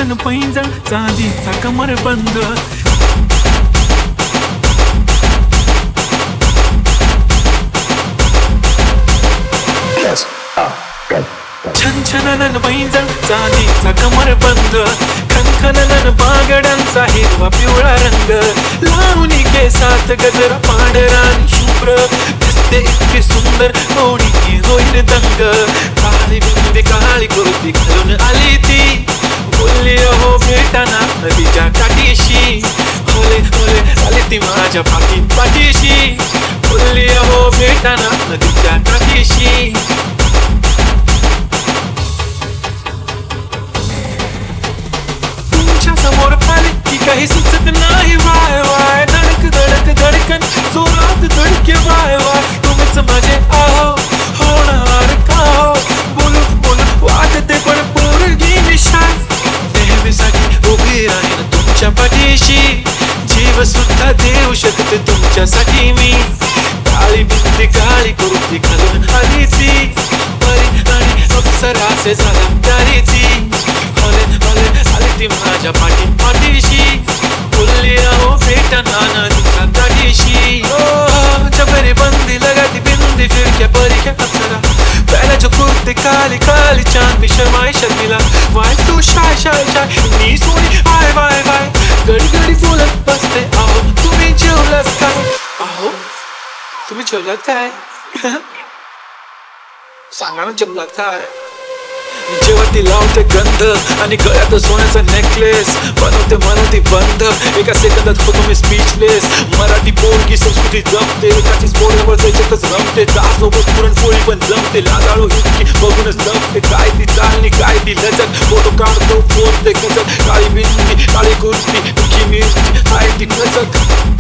छान पैंजण चांदीचा कमरबंद छनछनन पैंजण चांदीचा कमरबंद खनखनन बागड्यांचा हिरवा पिवळा रंग लावणी केसात गजरा पांढरा आणि शुभ्र दिसते इतकी सुंदर कोणी होईल दंग काळी बिंदी काळी कुर्ती घालून आली ती बोलली अहो भेटाना नदीच्या काठीशी होले होले आली ती माझ्या पाठीशी बोलली अहो भेटाना नदीच्या काठीशी समोर आले की काही सुचत नाही वाय वाय धडक धडक धडकन जोरात धडके वाय वाय तुम्हीच माझे आहो होणार का हो बोलू बोलू वाटते पण पोरगी निशाय नेहमीसाठी उभी राहीन तुमच्या पाठीशी जीव सुद्धा देऊ शकते तुमच्यासाठी मी काळी बिंदी काळी कुर्ती घालून आली ती परी आणि अप्सराचे झाला तरी ती होले होले आली ती माझ्या पाठीशी बोलली अहो भेटना नदीच्या काठीशी जबरी बंदी लगाती बिंदी फिर क्या परी क्या अप्सरा पहले जो कुर्ती काली काली चांद भी शर्माई शर्मिला वाय तू शाय शाय शाय मी सोनी आय वाय वाय घडी घडी बोलत बसते अहो तुम्ही जेवलात काय अहो तुम्ही जेवलात काय सांगा ना जेवलात काय जेव्हा ती लावते गंध आणि गळ्यात सोन्याचा नेकलेस बनवते मला ती बंद एका सेकंदात होतो मी स्पीचलेस मराठी पोरगी संस्कृती जमते एकाचीच पोरवर त्याच्यातच रमते त्यासोबत पुरणपोळी पण जमते लाजाळू इतकी बघूनच जमते काय ती चालणी काय ती लचक फोटो काढतो पोरते खचक काळी बिंदी काळी कुर्ती तुझी मिरची आहे ती खचक